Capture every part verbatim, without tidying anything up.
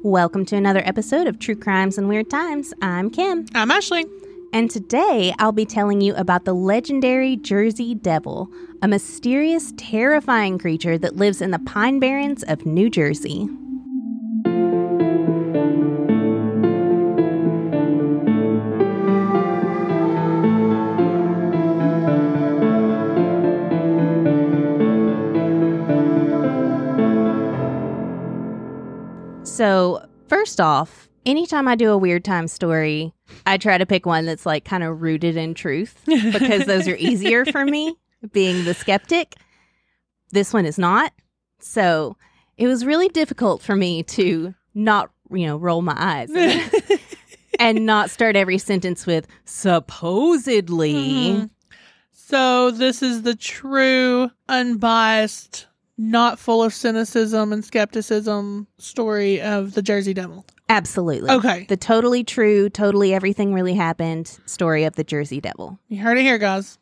Welcome to another episode of True Crimes and Weird Times. I'm Kim. I'm Ashley. And today I'll be telling you about the legendary Jersey Devil, a mysterious, terrifying creature that lives in the Pine Barrens of New Jersey. So, first off, anytime I do a Weird Time story, I try to pick one that's like kind of rooted in truth because those are easier for me, being the skeptic. This one is not. So, it was really difficult for me to not, you know, roll my eyes and not start every sentence with supposedly. Mm-hmm. So, this is the true, unbiased, not full of cynicism and skepticism story of the Jersey Devil. Absolutely. Okay. The totally true, totally everything really happened story of the Jersey Devil. You heard it here, guys.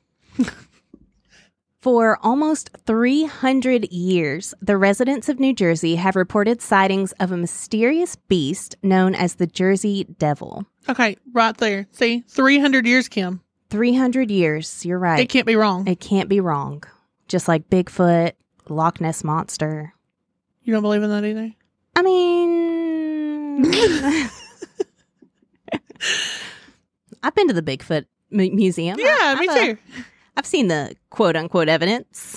For almost three hundred years, the residents of New Jersey have reported sightings of a mysterious beast known as the Jersey Devil. Okay, right there. See, three hundred years, Kim. three hundred years, you're right. It can't be wrong. It can't be wrong. Just like Bigfoot, Loch Ness Monster. You don't believe in that either? I mean, I've been to the Bigfoot mu- museum. Yeah, I, me I've, too. Uh, I've seen the quote-unquote evidence.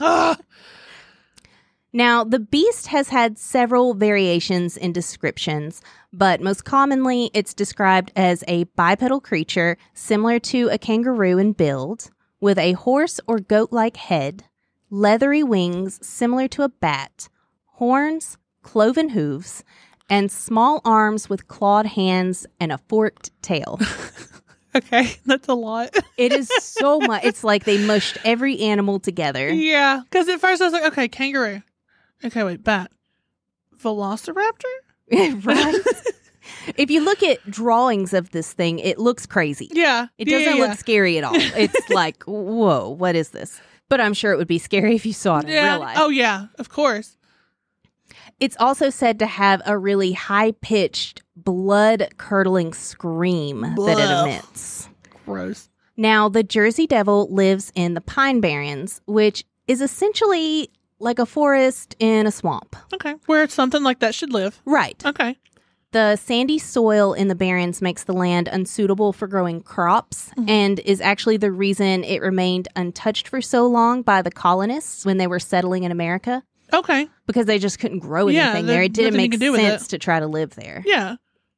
Now, the beast has had several variations in descriptions, but most commonly it's described as a bipedal creature similar to a kangaroo in build, with a horse or goat-like head, leathery wings similar to a bat, horns, cloven hooves, and small arms with clawed hands and a forked tail. Okay, that's a lot. It is so much. It's like they mushed every animal together. Yeah, because at first I was like, okay, kangaroo. Okay, wait, bat. Velociraptor? Right? If you look at drawings of this thing, it looks crazy. Yeah. It yeah, doesn't yeah, look scary at all. It's like, whoa, what is this? But I'm sure it would be scary if you saw it in yeah. real life. Oh, yeah, of course. It's also said to have a really high-pitched, blood-curdling scream Blah. that it emits. Gross. Now, the Jersey Devil lives in the Pine Barrens, which is essentially like a forest in a swamp. Okay, where something like that should live. Right. Okay. The sandy soil in the Barrens makes the land unsuitable for growing crops mm-hmm. and is actually the reason it remained untouched for so long by the colonists when they were settling in America. Okay. Because they just couldn't grow yeah, anything there. It didn't make sense it. to try to live there. Yeah.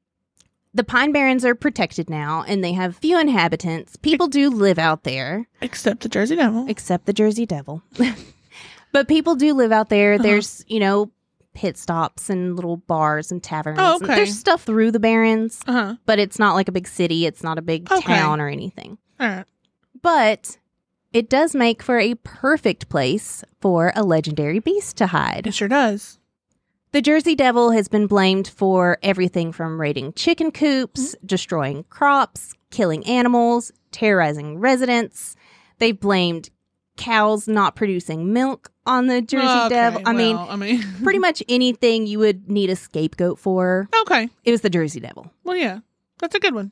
The Pine Barrens are protected now, and they have few inhabitants. People do live out there. Except the Jersey Devil. Except the Jersey Devil. But people do live out there. Uh-huh. There's, you know, pit stops and little bars and taverns. Oh, okay. There's stuff through the Barrens, uh-huh. but it's not like a big city. It's not a big okay. town or anything. All right. But it does make for a perfect place for a legendary beast to hide. It sure does. The Jersey Devil has been blamed for everything from raiding chicken coops, mm-hmm. destroying crops, killing animals, terrorizing residents. They've blamed cows not producing milk on the Jersey okay, Devil. I, well, mean, I mean, pretty much anything you would need a scapegoat for. Okay. It was the Jersey Devil. Well, yeah, that's a good one.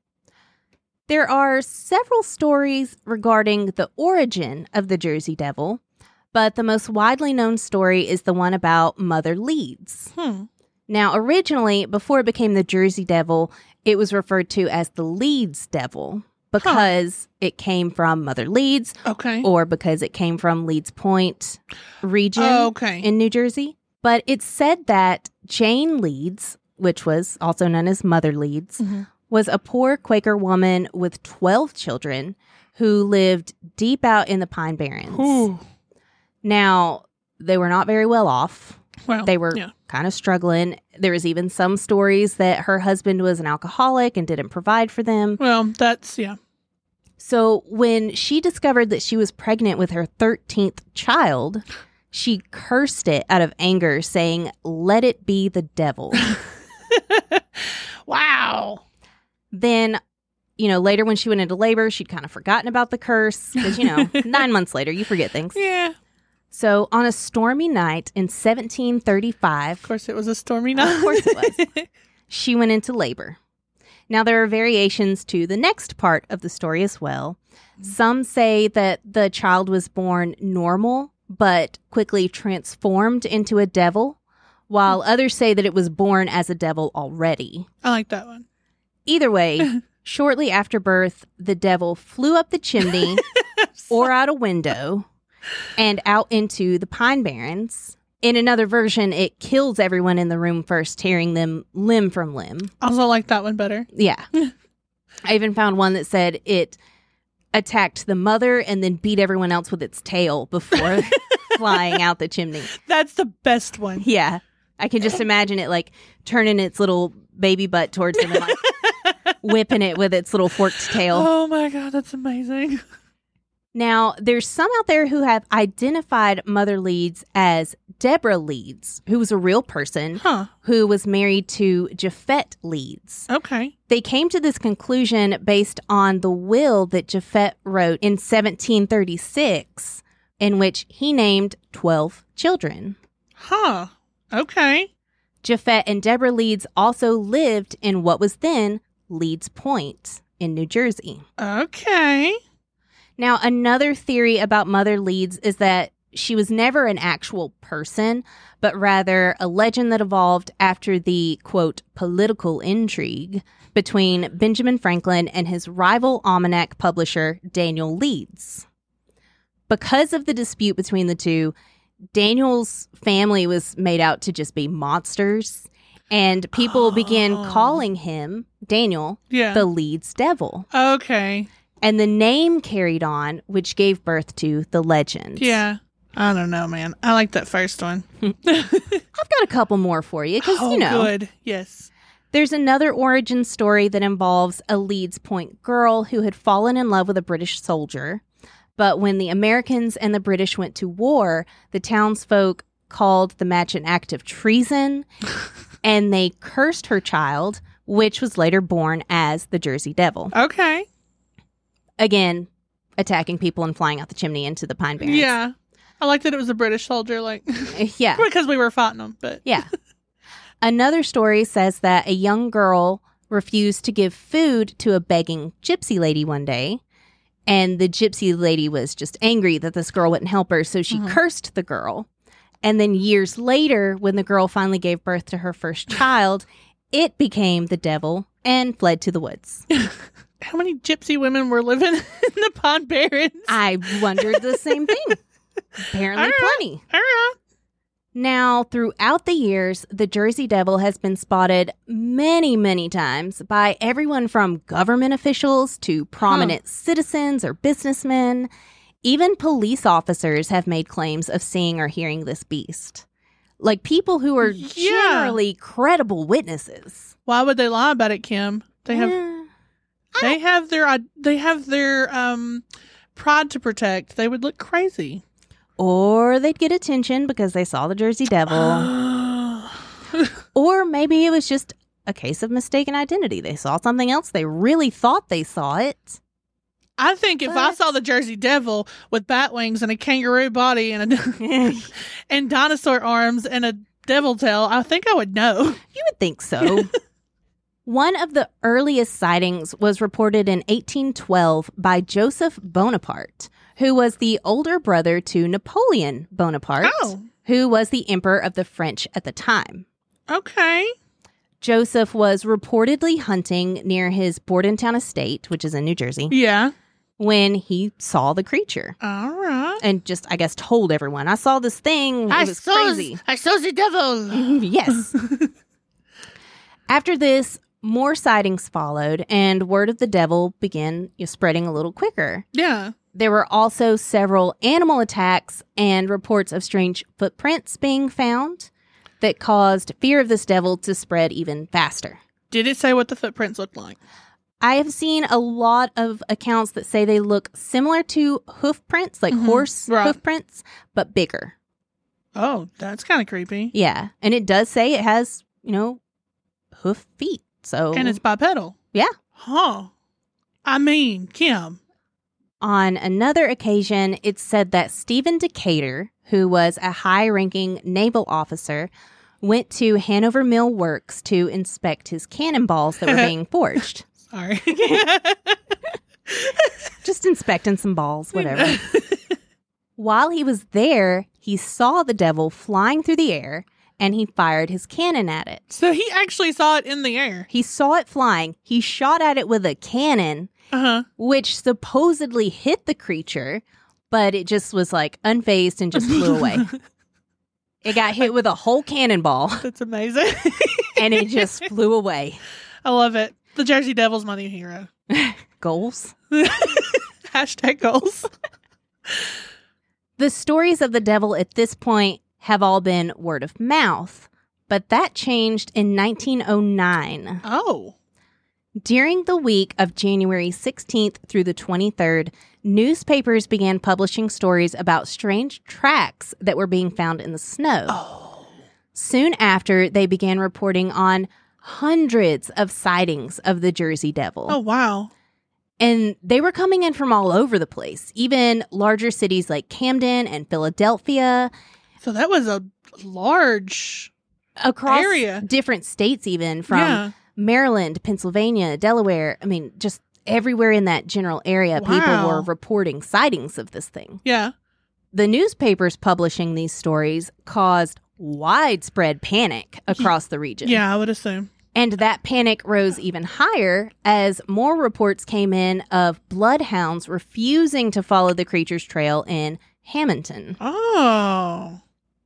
There are several stories regarding the origin of the Jersey Devil, but the most widely known story is the one about Mother Leeds. Hmm. Now, originally, before it became the Jersey Devil, it was referred to as the Leeds Devil because huh. it came from Mother Leeds, okay, or because it came from Leeds Point region oh, okay. in New Jersey. But it's said that Jane Leeds, which was also known as Mother Leeds, mm-hmm. was a poor Quaker woman with twelve children who lived deep out in the Pine Barrens. Ooh. Now, they were not very well off. Well, they were yeah. kind of struggling. There was even some stories that her husband was an alcoholic and didn't provide for them. Well, that's, yeah. So when she discovered that she was pregnant with her thirteenth child, she cursed it out of anger, saying, "Let it be the devil." Wow. Then, you know, later when she went into labor, she'd kind of forgotten about the curse because, you know, nine months later, you forget things. Yeah. So, on a stormy night in seventeen thirty-five, Of course, it was a stormy night. of course it was, she went into labor. Now, there are variations to the next part of the story as well. Some say that the child was born normal, but quickly transformed into a devil, while others say that it was born as a devil already. I like that one. Either way, shortly after birth, the devil flew up the chimney or out a window and out into the Pine Barrens. In another version, it kills everyone in the room first, tearing them limb from limb. Also like that one better. Yeah. I even found one that said it attacked the mother and then beat everyone else with its tail before flying out the chimney. That's the best one. Yeah. I can just imagine it like turning its little baby butt towards them and like whipping it with its little forked tail. Oh my God, that's amazing. Now, there's some out there who have identified Mother Leeds as Deborah Leeds, who was a real person Huh. who was married to Japhet Leeds. Okay. They came to this conclusion based on the will that Japhet wrote in seventeen thirty-six, in which he named twelve children. Huh. Okay. Japhet and Deborah Leeds also lived in what was then Leeds Point in New Jersey. Okay. Now, another theory about Mother Leeds is that she was never an actual person, but rather a legend that evolved after the, quote, political intrigue between Benjamin Franklin and his rival almanac publisher, Daniel Leeds. Because of the dispute between the two, Daniel's family was made out to just be monsters, and people Oh. began calling him, Daniel, Yeah. the Leeds Devil. Okay. And the name carried on, which gave birth to the legend. Yeah. I don't know, man. I like that first one. I've got a couple more for you, because, Oh, you know, good. Yes. there's another origin story that involves a Leeds Point girl who had fallen in love with a British soldier. But when the Americans and the British went to war, the townsfolk called the match an act of treason, and they cursed her child, which was later born as the Jersey Devil. Okay. Again, attacking people and flying out the chimney into the Pine Barrens. Yeah. I like that it was a British soldier, like, Yeah. because we were fighting them, but. Yeah. Another story says that a young girl refused to give food to a begging gypsy lady one day, and the gypsy lady was just angry that this girl wouldn't help her, so she Mhm. cursed the girl. And then years later, when the girl finally gave birth to her first child, it became the devil and fled to the woods. How many gypsy women were living in the Pine Barrens? I wondered the same thing. Apparently All right. plenty. All right. Now, throughout the years, the Jersey Devil has been spotted many, many times by everyone from government officials to prominent citizens or businessmen. Even police officers have made claims of seeing or hearing this beast. Like people who are Yeah. generally credible witnesses. Why would they lie about it, Kim? They have Eh, they have their uh, they have their um pride to protect. They would look crazy. or they'd get attention because they saw the Jersey Devil. Oh. Or maybe it was just a case of mistaken identity. They saw something else. They really thought they saw it. I think if I But- saw the Jersey Devil with bat wings and a kangaroo body and a and dinosaur arms and a devil tail, I think I would know. You would think so. One of the earliest sightings was reported in eighteen twelve by Joseph Bonaparte, who was the older brother to Napoleon Bonaparte, Oh. who was the emperor of the French at the time. Okay. Joseph was reportedly hunting near his Bordentown estate, which is in New Jersey, Yeah. when he saw the creature All right. and just, I guess, told everyone, I saw this thing. It was crazy. I saw the devil. Yes. After this, more sightings followed, and word of the devil began you know, spreading a little quicker. Yeah. There were also several animal attacks and reports of strange footprints being found that caused fear of this devil to spread even faster. Did it say what the footprints looked like? I have seen a lot of accounts that say they look similar to hoof prints, like Mhm. horse Right. hoof prints, but bigger. Oh, that's kind of creepy. Yeah. And it does say it has, you know, hoof feet. So And it's bipedal. Yeah. Huh. I mean, Kim. On another occasion, it's said that Stephen Decatur, who was a high-ranking naval officer, went to Hanover Mill Works to inspect his cannonballs that were being forged. Sorry. Just inspecting some balls, whatever. While he was there, he saw the devil flying through the air, and he fired his cannon at it. So he actually saw it in the air. He saw it flying. He shot at it with a cannon, uh-huh. which supposedly hit the creature, but it just was like unfazed and just flew away. It got hit with a whole cannonball. That's amazing. And it just flew away. I love it. The Jersey Devil's my new hero. Goals. Hashtag goals. The stories of the devil at this point have all been word of mouth, but that changed in nineteen oh nine. Oh. During the week of January sixteenth through the twenty-third, newspapers began publishing stories about strange tracks that were being found in the snow. Oh. Soon after, they began reporting on hundreds of sightings of the Jersey Devil. Oh, wow. And they were coming in from all over the place, even larger cities like Camden and Philadelphia. So that was a large across area. Different states, even from Yeah. Maryland, Pennsylvania, Delaware. I mean, just everywhere in that general area, Wow. people were reporting sightings of this thing. Yeah. The newspapers publishing these stories caused widespread panic across the region. Yeah, I would assume. And that panic rose even higher as more reports came in of bloodhounds refusing to follow the creature's trail in Hamilton. Oh.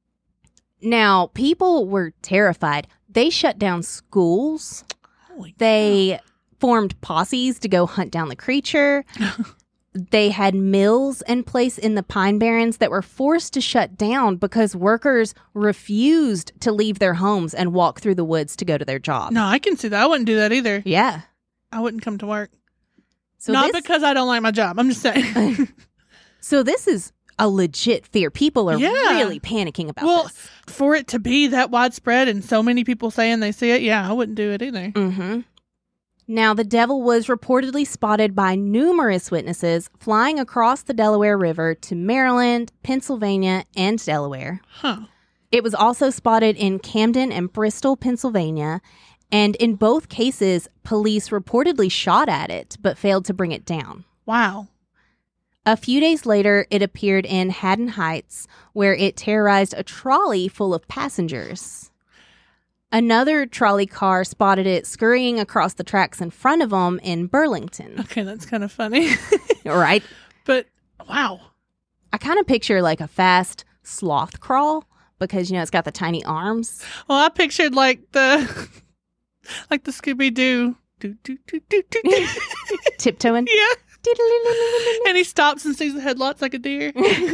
Now, people were terrified. They shut down schools. Holy They formed posses to go hunt down the creature. They had mills in place in the Pine Barrens that were forced to shut down because workers refused to leave their homes and walk through the woods to go to their job. No, I can see that. I wouldn't do that either. Yeah. I wouldn't come to work. So Not this, because I don't like my job. I'm just saying. So this is a legit fear. People are Yeah. really panicking about Well, this. for it to be that widespread and so many people saying they see it, yeah, I wouldn't do it either. Mm-hmm. Now, the devil was reportedly spotted by numerous witnesses flying across the Delaware River to Maryland, Pennsylvania, and Delaware. Huh. It was also spotted in Camden and Bristol, Pennsylvania, and in both cases, police reportedly shot at it but failed to bring it down. Wow. A few days later, it appeared in Haddon Heights, where it terrorized a trolley full of passengers. Another trolley car spotted it scurrying across the tracks in front of them in Burlington. Okay, that's kind of funny. Right? But, wow. I kind of picture like a fast sloth crawl because, you know, it's got the tiny arms. Well, I pictured like the, like the Scooby-Doo. Do, do, do, do, do, do. Tiptoeing. Yeah. And he stops and sees the headlights like a deer.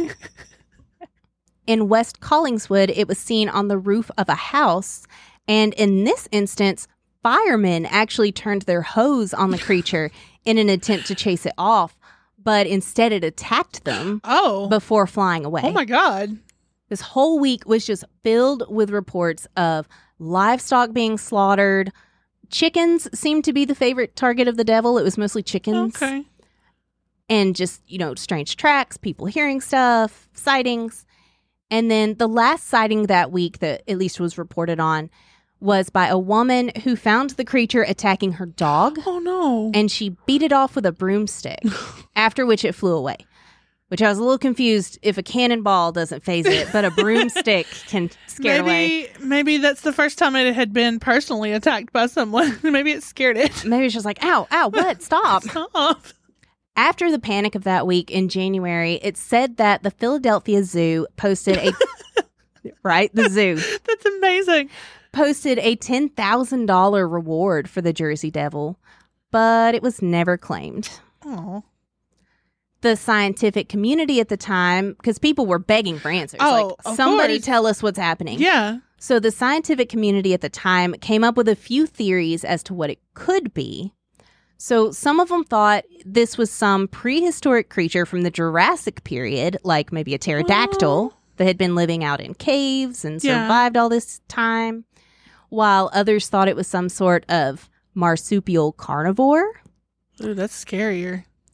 In West Collingswood, it was seen on the roof of a house. And in this instance, firemen actually turned their hose on the creature in an attempt to chase it off. But instead, it attacked them Oh. before flying away. Oh, my God. This whole week was just filled with reports of livestock being slaughtered. Chickens seemed to be the favorite target of the devil. It was mostly chickens. Okay. And just, you know, strange tracks, people hearing stuff, sightings. And then the last sighting that week that at least was reported on was by a woman who found the creature attacking her dog. Oh, no. And she beat it off with a broomstick, after which it flew away. Which I was a little confused if a cannonball doesn't phase it, but a broomstick can scare maybe, it away. Maybe that's the first time it had been personally attacked by someone. Maybe it scared it. Maybe it's just like, ow, ow, what? Stop. Stop. After the panic of that week in January, it said that the Philadelphia Zoo posted a... right? The zoo. That's amazing. Posted a ten thousand dollars reward for the Jersey Devil, but it was never claimed. Oh. The scientific community at the time, because people were begging for answers. Oh, like, of somebody course. tell us what's happening. Yeah. So the scientific community at the time came up with a few theories as to what it could be. So some of them thought this was some prehistoric creature from the Jurassic period, like maybe a pterodactyl Oh. that had been living out in caves and Yeah. survived all this time, while others thought it was some sort of marsupial carnivore. Ooh, that's scarier.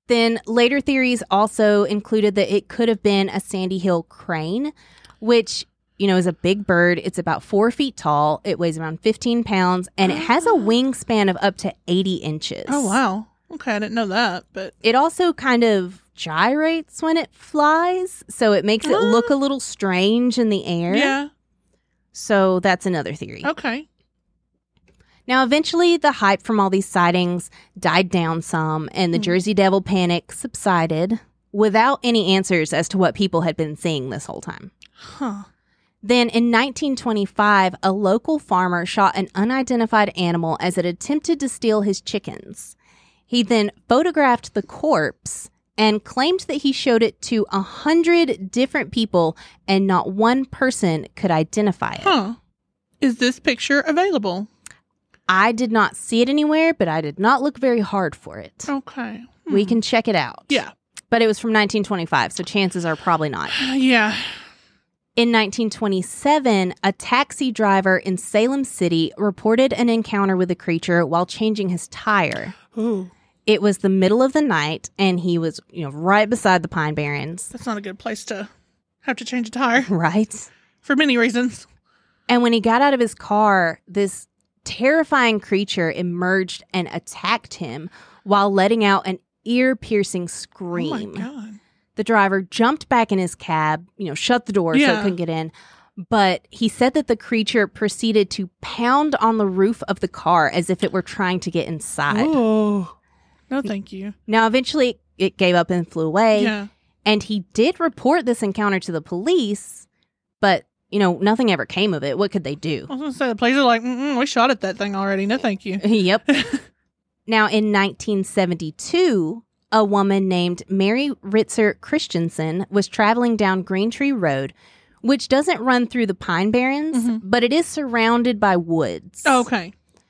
Then later theories also included that it could have been a Sandy Hill crane, which, you know, is a big bird. It's about four feet tall. It weighs around fifteen pounds, and it has a wingspan of up to eighty inches. Oh, wow. Okay, I didn't know that, but... It also kind of gyrates when it flies, so it makes it Uh, look a little strange in the air. Yeah. So that's another theory. Okay. Now, eventually, the hype from all these sightings died down some, and the Mm. Jersey Devil panic subsided without any answers as to what people had been seeing this whole time. Huh. Then, in nineteen twenty-five, a local farmer shot an unidentified animal as it attempted to steal his chickens. He then photographed the corpse and claimed that he showed it to a hundred different people, and not one person could identify it. Huh. Is this picture available? I did not see it anywhere, but I did not look very hard for it. Okay. Hmm. We can check it out. Yeah. But it was from nineteen twenty-five, so chances are probably not. Yeah. In nineteen twenty-seven, a taxi driver in Salem City reported an encounter with the creature while changing his tire. Ooh. It was the middle of the night, and he was, you know, right beside the Pine Barrens. That's not a good place to have to change a tire. Right? For many reasons. And when he got out of his car, this terrifying creature emerged and attacked him while letting out an ear-piercing scream. Oh, my God. The driver jumped back in his cab, you know, shut the door so Yeah. it couldn't get in. But he said that the creature proceeded to pound on the roof of the car as if it were trying to get inside. Oh. No, thank you. Now, eventually, it gave up and flew away. Yeah. And he did report this encounter to the police, but, you know, nothing ever came of it. What could they do? I was going to say, the police are like, Mm-mm, we shot at that thing already. No, thank you. Yep. Now, in nineteen seventy-two, a woman named Mary Ritzer Christensen was traveling down Green Tree Road, which doesn't run through the Pine Barrens, Mhm. but it is surrounded by woods. Oh, okay.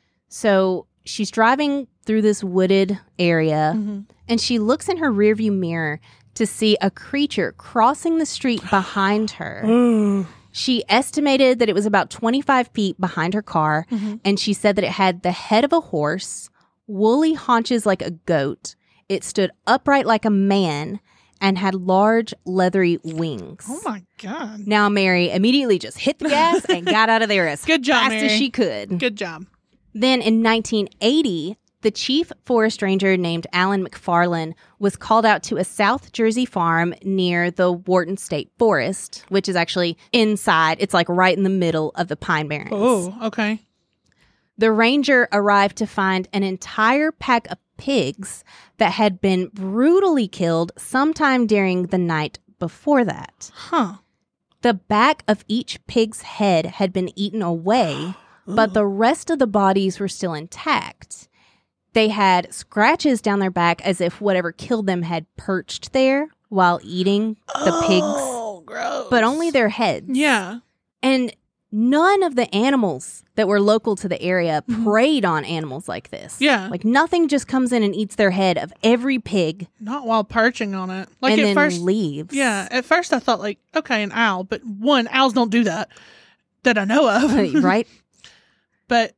So she's driving through this wooded area, Mm-hmm. and she looks in her rearview mirror to see a creature crossing the street behind her. Ooh. She estimated that it was about twenty-five feet behind her car, Mhm. and she said that it had the head of a horse, woolly haunches like a goat. It stood upright like a man and had large leathery wings. Oh, my God. Now, Mary immediately just hit the gas and got out of there as Good job, fast Mary. as she could. Good job. Then in nineteen eighty, the chief forest ranger named Alan McFarland was called out to a South Jersey farm near the Wharton State Forest, which is actually inside. It's like right in the middle of the Pine Barrens. Oh, okay. The ranger arrived to find an entire pack of pigs that had been brutally killed sometime during the night before that. Huh. The back of each pig's head had been eaten away, but the rest of the bodies were still intact. They had scratches down their back as if whatever killed them had perched there while eating the pigs, Oh, gross. but only their heads. Yeah. And none of the animals that were local to the area Mhm. preyed on animals like this. Yeah. Like nothing just comes in and eats their head of every pig Not while perching on it. Like and at then first, leaves. yeah. At first, I thought like, okay, an owl, but one, owls don't do that that I know of, Right? But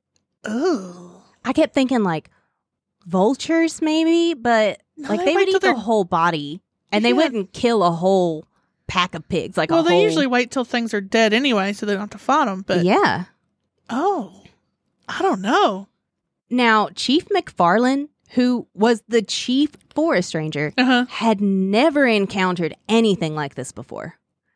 oh, I kept thinking like vultures maybe, but No, like they they, wait would till eat the they're- whole body and they Yeah. wouldn't kill a whole pack of pigs like well, a they whole. usually wait till things are dead anyway, so they don't have to fight them. But Yeah. oh, I don't know. Now, Chief McFarland, who was the chief forest ranger, Uh huh. had never encountered anything like this before.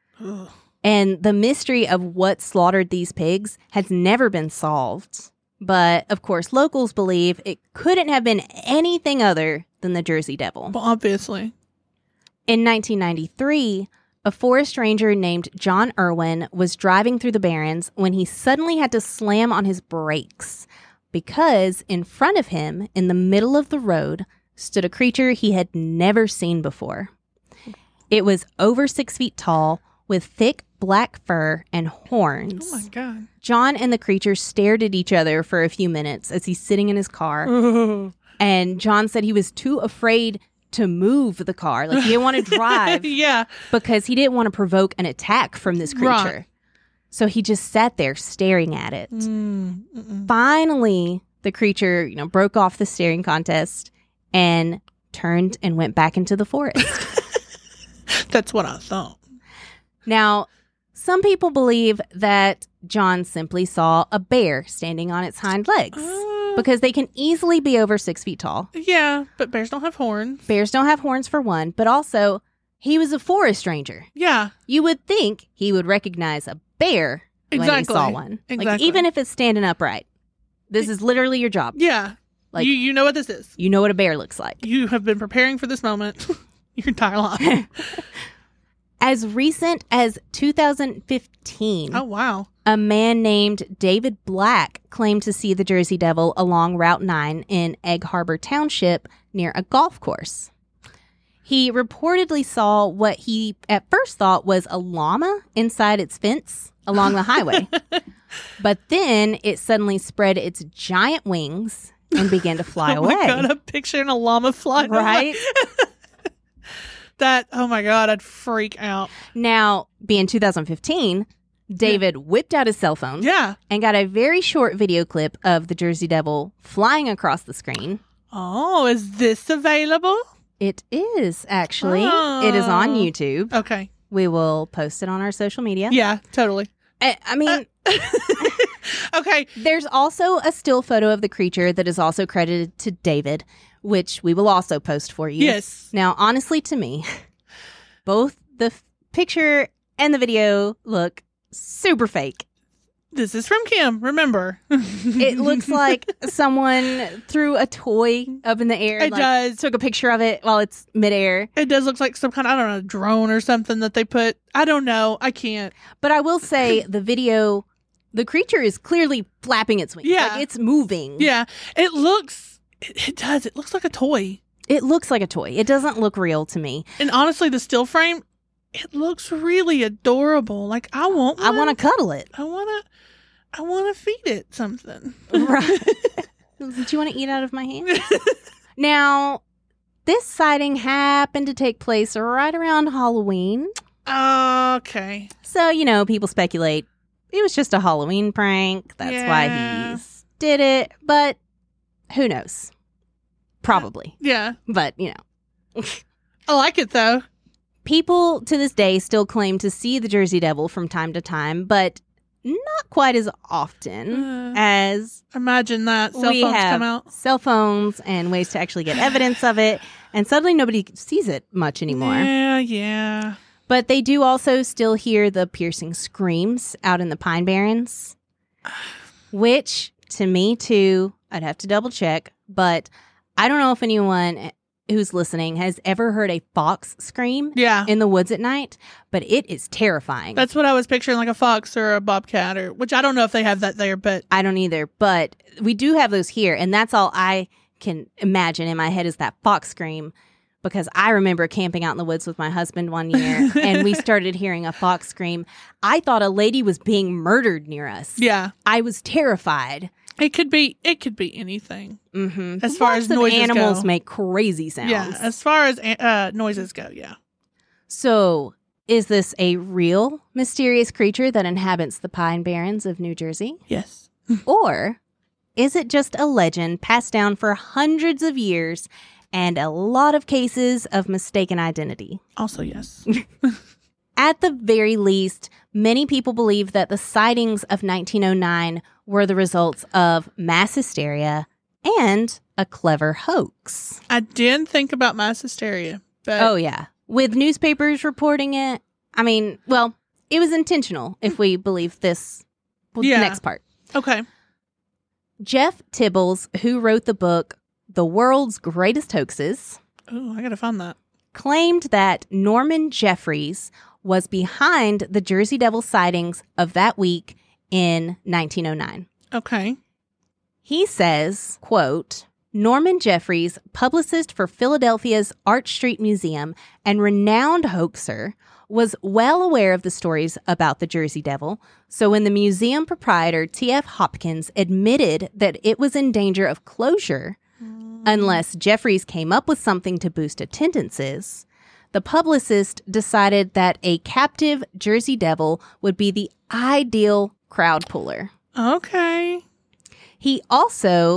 And the mystery of what slaughtered these pigs has never been solved. But, of course, locals believe it couldn't have been anything other than the Jersey Devil. Well, obviously. In nineteen ninety-three, a forest ranger named John Irwin was driving through the Barrens when he suddenly had to slam on his brakes because in front of him, in the middle of the road, stood a creature he had never seen before. It was over six feet tall with thick black fur and horns. Oh my God. John and the creature stared at each other for a few minutes as he's sitting in his car. And John said he was too afraid to move the car. Like, he didn't want to drive Yeah. because he didn't want to provoke an attack from this creature. Right. So he just sat there staring at it. Mm, mm-mm. Finally, the creature, you know, broke off the staring contest and turned and went back into the forest. That's what I thought. Now, some people believe that John simply saw a bear standing on its hind legs Uh, because they can easily be over six feet tall. yeah, but bears don't have horns. Bears don't have horns for one, but also he was a forest ranger. Yeah, You would think he would recognize a bear when he Exactly. saw one. Like, Exactly. even if it's standing upright. This is literally your job. yeah. Like- you, you know what this is. You know what a bear looks like. You have been preparing for this moment your entire life. As recent as two thousand fifteen, Oh, wow. a man named David Black claimed to see the Jersey Devil along Route nine in Egg Harbor Township near a golf course. He reportedly saw what he at first thought was a llama inside its fence along the highway. But then it suddenly spread its giant wings and began to fly oh away. my God, I'm picturing a llama flying away. Right? That, oh my God, I'd freak out. Now, being two thousand fifteen, David whipped out his cell phone Yeah. and got a very short video clip of the Jersey Devil flying across the screen. Oh, is this available? It is, actually. It is on Oh. YouTube. Okay. We will post it on our social media. Yeah, totally. I, I mean, Okay. there's also a still photo of the creature that is also credited to David, which we will also post for you. Yes. Now, honestly, to me, both the f- picture and the video look super fake. This is from Kim, remember. It looks like someone threw a toy up in the air. It like, does. Took a picture of it while it's midair. It does look like some kind of, I don't know, drone or something that they put. I don't know. I can't. But I will say the video, the creature is clearly flapping its wings. Yeah. Like, it's moving. Yeah. It looks, it, it does. It looks like a toy. It looks like a toy. It doesn't look real to me. And honestly, the still frame, it looks really adorable. Like, I want one. I want to cuddle it. I want to, I want to feed it something. Right. Did you want to eat out of my hand? Now, this sighting happened to take place right around Halloween. Okay. So, you know, people speculate it was just a Halloween prank. That's Yeah. why he did it. But who knows? Probably. Yeah. But, you know. I like it though. People to this day still claim to see the Jersey Devil from time to time, but not quite as often Uh, as imagine that. Cell we phones have come out. cell phones and ways to actually get evidence of it. And suddenly nobody sees it much anymore. Yeah, yeah. But they do also still hear the piercing screams out in the Pine Barrens, which to me too, I'd have to double check. But I don't know if anyone who's listening has ever heard a fox scream Yeah. in the woods at night, but it is terrifying. That's what I was picturing, like a fox or a bobcat, or which I don't know if they have that there, but I don't either, but we do have those here, and that's all I can imagine in my head is that fox scream, because I remember camping out in the woods with my husband one year, and we started hearing a fox scream. I thought a lady was being murdered near us. yeah, I was terrified. it could be it could be anything. Mm-hmm. As far Lots as of noises animals go. make crazy sounds. Yeah, as far as uh, noises go, yeah. So, is this a real mysterious creature that inhabits the Pine Barrens of New Jersey? Yes. Or is it just a legend passed down for hundreds of years and a lot of cases of mistaken identity? Also, yes. At the very least, many people believe that the sightings of nineteen oh nine were the results of mass hysteria and a clever hoax. I did think about mass hysteria, but Oh, yeah. With newspapers reporting it, I mean, well, it was intentional if we believe this well, Yeah. next part. okay. Jeff Tibbles, who wrote the book The World's Greatest Hoaxes, Oh, I gotta find that. claimed that Norman Jeffries was behind the Jersey Devil sightings of that week in nineteen oh nine. Okay. He says, quote, Norman Jeffries, publicist for Philadelphia's Arch Street Museum and renowned hoaxer, was well aware of the stories about the Jersey Devil. So when the museum proprietor, T F Hopkins, admitted that it was in danger of closure unless Jeffries came up with something to boost attendances, the publicist decided that a captive Jersey Devil would be the ideal crowd puller. Okay. He also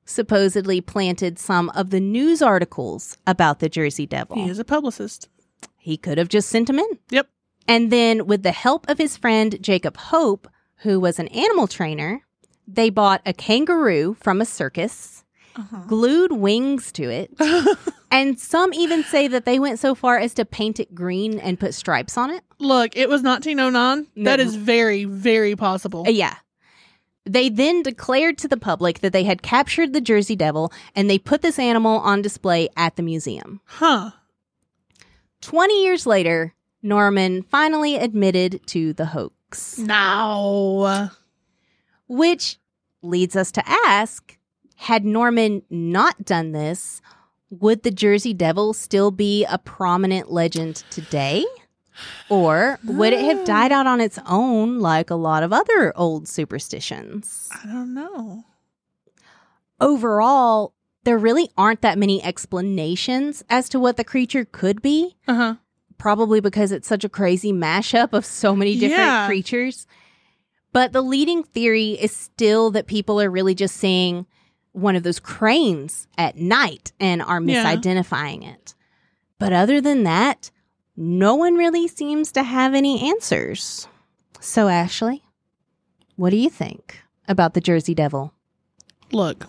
supposedly planted some of the news articles about the Jersey Devil. He is a publicist. He could have just sent them in. Yep. And then with the help of his friend Jacob Hope, who was an animal trainer, they bought a kangaroo from a circus, uh-huh. glued wings to it, and some even say that they went so far as to paint it green and put stripes on it. Look, it was nineteen oh nine. No. That is very, very possible. Uh, yeah. They then declared to the public that they had captured the Jersey Devil, and they put this animal on display at the museum. Huh. Twenty years later, Norman finally admitted to the hoax. No. Which leads us to ask, had Norman not done this, would the Jersey Devil still be a prominent legend today? Or would it have died out on its own like a lot of other old superstitions? I don't know. Overall, there really aren't that many explanations as to what the creature could be. Uh-huh. Probably because it's such a crazy mashup of so many different yeah. creatures. But the leading theory is still that people are really just seeing one of those cranes at night and are misidentifying yeah. it. But other than that, no one really seems to have any answers. So, Ashley, what do you think about the Jersey Devil? Look,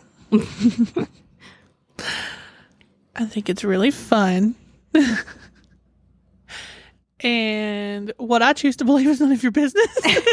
I think it's really fun. And what I choose to believe is none of your business.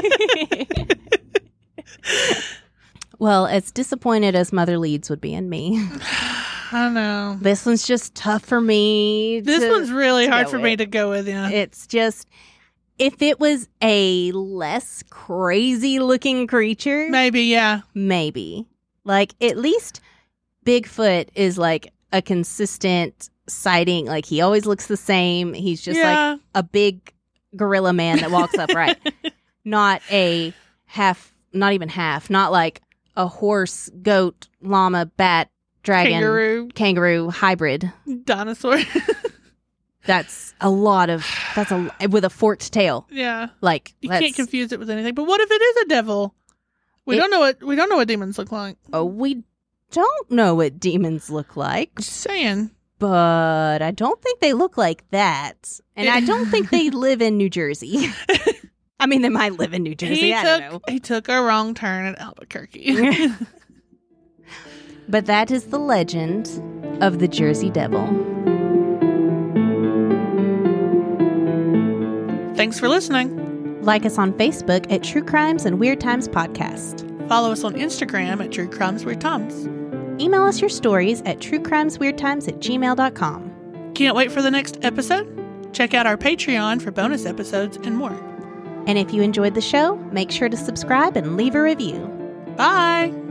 Well, as disappointed as Mother Leeds would be in me. I know. This one's just tough for me. This to, one's really hard for with. me to go with, yeah. It's just, if it was a less crazy looking creature. Maybe, yeah. Maybe. Like, at least Bigfoot is like a consistent sighting. Like, he always looks the same. He's just yeah. like a big gorilla man that walks upright. Not a half, not even half, not like a horse, goat, llama, bat, dragon, kangaroo, kangaroo hybrid. Dinosaur. That's a lot of, that's a, with a forked tail. Yeah. Like, you can't confuse it with anything. But what if it is a devil? We it, don't know what, we don't know what demons look like. Oh, we don't know what demons look like. Just saying. But I don't think they look like that. And I don't think they live in New Jersey. I mean, they might live in New Jersey. He I took, don't know. He took a wrong turn at Albuquerque. But that is the legend of the Jersey Devil. Thanks for listening. Like us on Facebook at True Crimes and Weird Times Podcast. Follow us on Instagram at True Crimes Weird Times. Email us your stories at truecrimesweirdtimes at gmail dot com. Can't wait for the next episode? Check out our Patreon for bonus episodes and more. And if you enjoyed the show, make sure to subscribe and leave a review. Bye!